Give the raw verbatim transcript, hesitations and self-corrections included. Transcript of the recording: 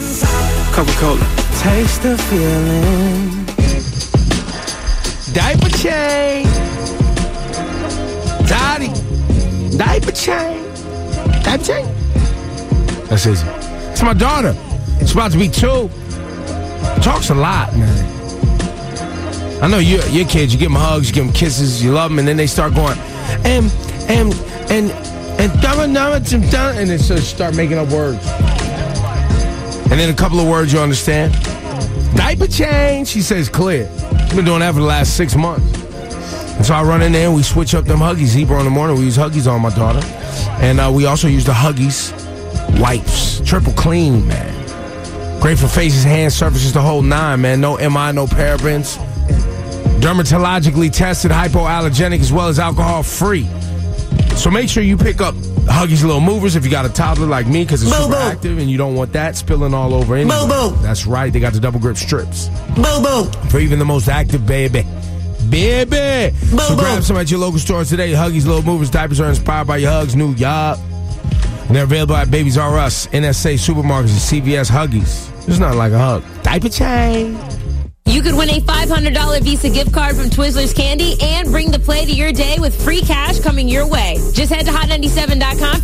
Coca-Cola. Taste the feeling. Diaper change. Daddy. Diaper change. Diaper change. That's easy. It's my daughter. It's about to be two. Talks a lot, man. I know you, your kids, you give them hugs, you give them kisses, you love them, and then they start going, and, and, and, and, and then so start making up words. And then a couple of words you understand. Diaper change, she says clear. She's been doing that for the last six months. And so I run in there and we switch up them Huggies. Zebra in the morning, we use Huggies on my daughter. And uh, we also use the Huggies wipes. Triple clean, man. Great for faces, hands, surfaces, the whole nine, man. No M I, no parabens. Dermatologically tested, hypoallergenic, as well as alcohol-free. So make sure you pick up Huggies Little Movers if you got a toddler like me, because it's Boo, super boo. active and you don't want that spilling all over anywhere. Boo, boo. That's right. They got the double grip strips. Boo boo. For even the most active baby. Baby. Boo, so boo. grab some at your local stores today. Huggies Little Movers. Diapers are inspired by your hugs. New Yup. And they're available at Babies R Us, N S A supermarkets, and C V S Huggies. It's not like a hug. Diaper change. You could win a five hundred dollars Visa gift card from Twizzlers Candy and bring the play to your day with free cash coming your way. Just head to hot ninety-seven dot com.